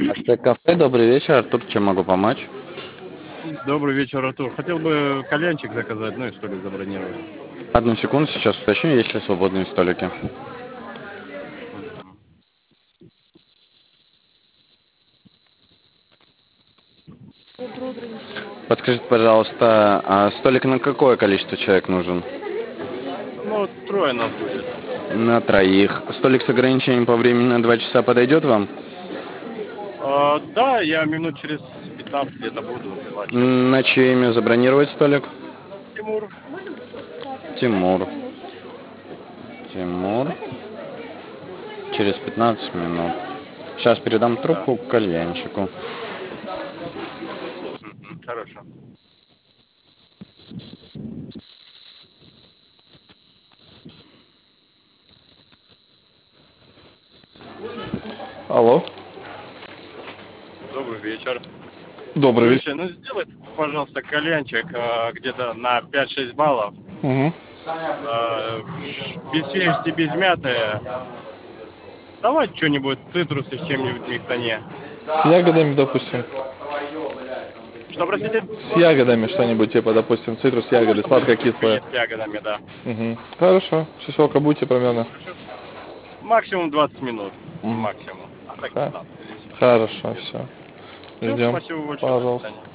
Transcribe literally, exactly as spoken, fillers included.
Это кафе, добрый вечер, Артур, чем могу помочь? Добрый вечер, Артур. Хотел бы кальянчик заказать, ну и столик забронировать. Одну секунду, сейчас уточню, есть ли свободные столики. Мгм. Подскажите, пожалуйста, а столик на какое количество человек нужен? Ну, трое нас будет. На троих. Столик с ограничением по времени на два часа подойдет вам? А, да, я минут через пятнадцать где-то буду. двадцать. М, На чье имя забронировать столик? Тимур. Тимур. Тимур. Через пятнадцать минут. Сейчас передам Да. трубку к кальянчику. Мгм. Хорошо. Алло. Добрый вечер. Добрый вечер. Слушай, ну сделай, пожалуйста, кальянчик а, где-то на пять-шесть баллов. Угу. А, без сельсти, без мяты. Давай что-нибудь, цитрусы с чем-нибудь миксане. С ягодами, допустим. Что, простите? С ягодами что-нибудь, типа, допустим, цитрус, Ну, ягоды, можно будет сладко-кислое. с ягодами, да. Угу. Хорошо. Часовка будете примерно? Максимум двадцать минут. Угу. Максимум. А так Ха- пятнадцать. Хорошо, все. Все, Ждем. спасибо большое. До Пожалуйста. свидания.